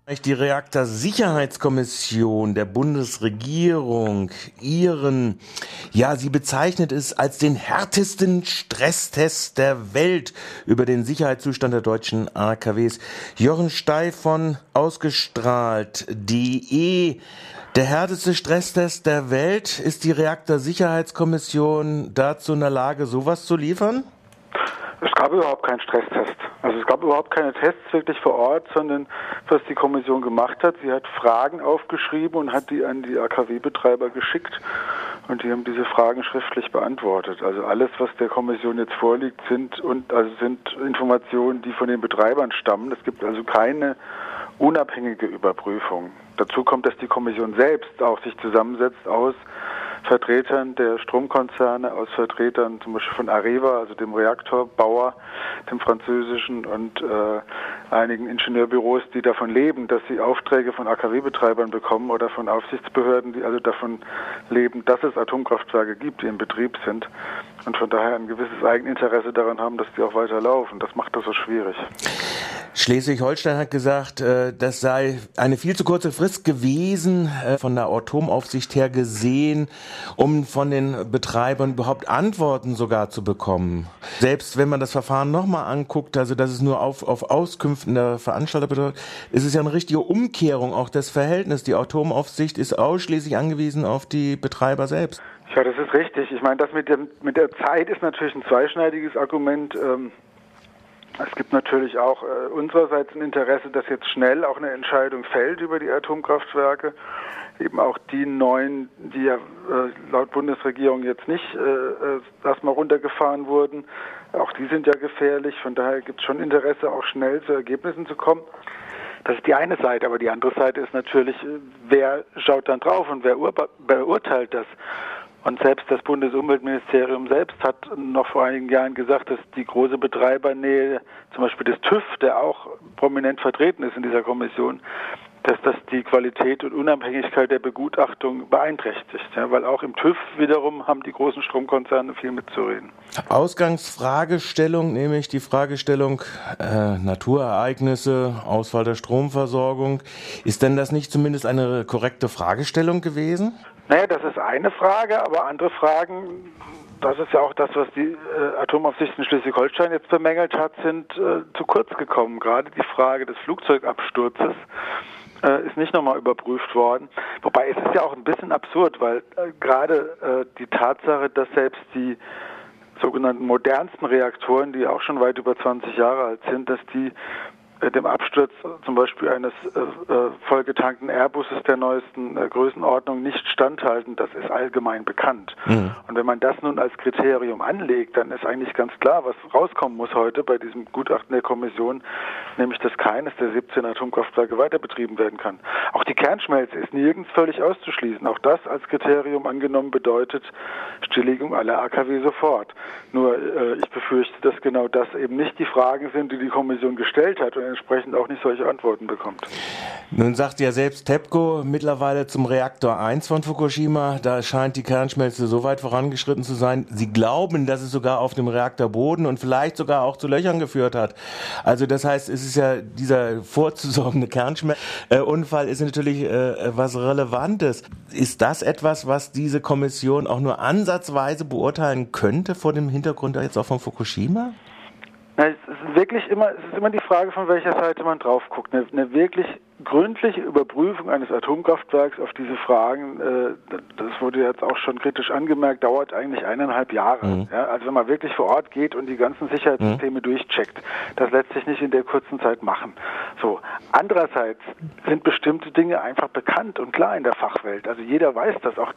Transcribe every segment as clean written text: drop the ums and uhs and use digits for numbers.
Die Reaktorsicherheitskommission der Bundesregierung, sie bezeichnet es als den härtesten Stresstest der Welt über den Sicherheitszustand der deutschen AKWs. Jochen Steif von ausgestrahlt.de. Der härteste Stresstest der Welt. Ist die Reaktorsicherheitskommission dazu in der Lage, sowas zu liefern? Es gab überhaupt keinen Stresstest. Also es gab überhaupt keine Tests wirklich vor Ort, sondern was die Kommission gemacht hat, sie hat Fragen aufgeschrieben und hat die an die AKW-Betreiber geschickt und die haben diese Fragen schriftlich beantwortet. Also alles, was der Kommission jetzt vorliegt, sind Informationen, die von den Betreibern stammen. Es gibt also keine unabhängige Überprüfung. Dazu kommt, dass die Kommission selbst auch sich zusammensetzt aus Vertretern der Stromkonzerne, aus Vertretern zum Beispiel von Areva, also dem Reaktorbauer, dem französischen, und einigen Ingenieurbüros, die davon leben, dass sie Aufträge von AKW-Betreibern bekommen oder von Aufsichtsbehörden, die also davon leben, dass es Atomkraftwerke gibt, die in Betrieb sind und von daher ein gewisses Eigeninteresse daran haben, dass die auch weiterlaufen. Das macht das so schwierig. Schleswig-Holstein hat gesagt, das sei eine viel zu kurze Frist gewesen, von der Atomaufsicht her gesehen, um von den Betreibern überhaupt Antworten sogar zu bekommen. Selbst wenn man das Verfahren nochmal anguckt, also dass es nur auf Auskünften der Veranstalter bedeutet, ist es ja eine richtige Umkehrung auch des Verhältnisses. Die Atomaufsicht ist ausschließlich angewiesen auf die Betreiber selbst. Ja, das ist richtig. Ich meine, das mit der Zeit ist natürlich ein zweischneidiges Argument. Es gibt natürlich auch unsererseits ein Interesse, dass jetzt schnell auch eine Entscheidung fällt über die Atomkraftwerke. Eben auch die neuen, die ja laut Bundesregierung jetzt nicht erstmal runtergefahren wurden. Auch die sind ja gefährlich. Von daher gibt es schon Interesse, auch schnell zu Ergebnissen zu kommen. Das ist die eine Seite, aber die andere Seite ist natürlich, wer schaut dann drauf und wer beurteilt das? Und selbst das Bundesumweltministerium selbst hat noch vor einigen Jahren gesagt, dass die große Betreibernähe, zum Beispiel des TÜV, der auch prominent vertreten ist in dieser Kommission, dass das die Qualität und Unabhängigkeit der Begutachtung beeinträchtigt. Ja, weil auch im TÜV wiederum haben die großen Stromkonzerne viel mitzureden. Ausgangsfragestellung, nämlich die Fragestellung Naturereignisse, Ausfall der Stromversorgung. Ist denn das nicht zumindest eine korrekte Fragestellung gewesen? Naja, das ist eine Frage, aber andere Fragen, das ist ja auch das, was die Atomaufsicht in Schleswig-Holstein jetzt bemängelt hat, sind zu kurz gekommen. Gerade die Frage des Flugzeugabsturzes ist nicht nochmal überprüft worden. Wobei es ist ja auch ein bisschen absurd, weil gerade die Tatsache, dass selbst die sogenannten modernsten Reaktoren, die auch schon weit über 20 Jahre alt sind, dass die dem Absturz zum Beispiel eines vollgetankten Airbuses der neuesten Größenordnung nicht standhalten, das ist allgemein bekannt. Mhm. Und wenn man das nun als Kriterium anlegt, dann ist eigentlich ganz klar, was rauskommen muss heute bei diesem Gutachten der Kommission, nämlich dass keines der 17 Atomkraftwerke weiter betrieben werden kann. Auch die Kernschmelze ist nirgends völlig auszuschließen. Auch das als Kriterium angenommen bedeutet Stilllegung aller AKW sofort. Nur ich befürchte, dass genau das eben nicht die Fragen sind, die die Kommission gestellt hat und entsprechend auch nicht solche Antworten bekommt. Nun sagt ja selbst TEPCO mittlerweile zum Reaktor 1 von Fukushima, da scheint die Kernschmelze so weit vorangeschritten zu sein. Sie glauben, dass es sogar auf dem Reaktorboden und vielleicht sogar auch zu Löchern geführt hat. Also das heißt, es ist ja dieser vorzusorgende Kernschmelzunfall ist natürlich was Relevantes. Ist das etwas, was diese Kommission auch nur ansatzweise beurteilen könnte vor dem Hintergrund jetzt auch von Fukushima? Es ist immer die Frage, von welcher Seite man drauf guckt. Eine wirklich gründliche Überprüfung eines Atomkraftwerks auf diese Fragen, das wurde jetzt auch schon kritisch angemerkt, dauert eigentlich 1,5 Jahre. Mhm. Ja, also wenn man wirklich vor Ort geht und die ganzen Sicherheitssysteme durchcheckt, das lässt sich nicht in der kurzen Zeit machen. So. Andererseits sind bestimmte Dinge einfach bekannt und klar in der Fachwelt. Also jeder weiß das. Auch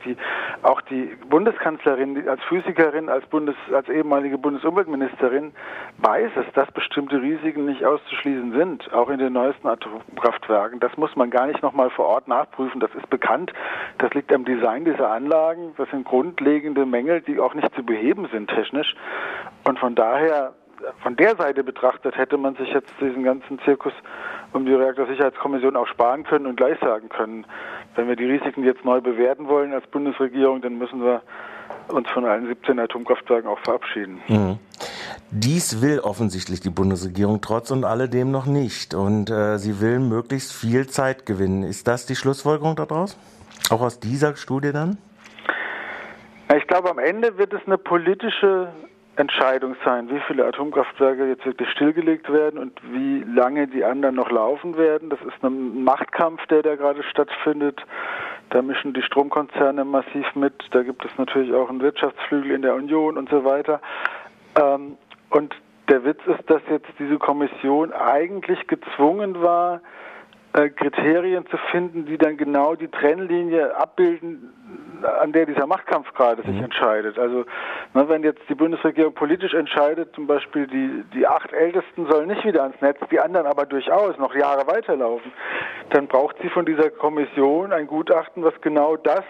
die Bundeskanzlerin als Physikerin, als ehemalige Bundesumweltministerin weiß es, dass bestimmte Risiken nicht auszuschließen sind, auch in den neuesten Atomkraftwerken. Das muss man gar nicht nochmal vor Ort nachprüfen, das ist bekannt. Das liegt am Design dieser Anlagen. Das sind grundlegende Mängel, die auch nicht zu beheben sind technisch. Und von daher, von der Seite betrachtet, hätte man sich jetzt diesen ganzen Zirkus um die Reaktorsicherheitskommission auch sparen können und gleich sagen können, wenn wir die Risiken jetzt neu bewerten wollen als Bundesregierung, dann müssen wir uns von allen 17 Atomkraftwerken auch verabschieden. Mhm. Dies will offensichtlich die Bundesregierung trotz und alledem noch nicht. Und sie will möglichst viel Zeit gewinnen. Ist das die Schlussfolgerung daraus? Auch aus dieser Studie dann? Ich glaube, am Ende wird es eine politische Entscheidung sein, wie viele Atomkraftwerke jetzt wirklich stillgelegt werden und wie lange die anderen noch laufen werden. Das ist ein Machtkampf, der da gerade stattfindet. Da mischen die Stromkonzerne massiv mit. Da gibt es natürlich auch einen Wirtschaftsflügel in der Union und so weiter. Und der Witz ist, dass jetzt diese Kommission eigentlich gezwungen war, Kriterien zu finden, die dann genau die Trennlinie abbilden, an der dieser Machtkampf gerade sich entscheidet. Also wenn jetzt die Bundesregierung politisch entscheidet, zum Beispiel die 8 Ältesten sollen nicht wieder ans Netz, die anderen aber durchaus noch Jahre weiterlaufen, dann braucht sie von dieser Kommission ein Gutachten, was genau das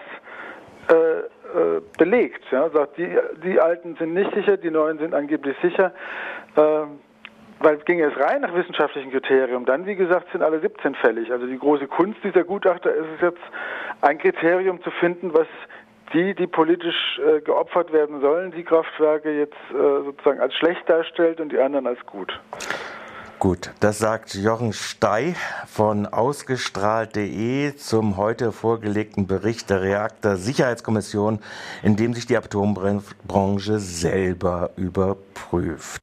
belegt. Ja, sagt, die Alten sind nicht sicher, die Neuen sind angeblich sicher. Weil ginge es rein nach wissenschaftlichen Kriterien, dann, wie gesagt, sind alle 17 fällig. Also die große Kunst dieser Gutachter ist es jetzt, ein Kriterium zu finden, was die politisch geopfert werden sollen, die Kraftwerke jetzt sozusagen als schlecht darstellt und die anderen als gut. Gut, das sagt Jochen Stey von ausgestrahlt.de zum heute vorgelegten Bericht der Reaktorsicherheitskommission, in dem sich die Atombranche selber überprüft.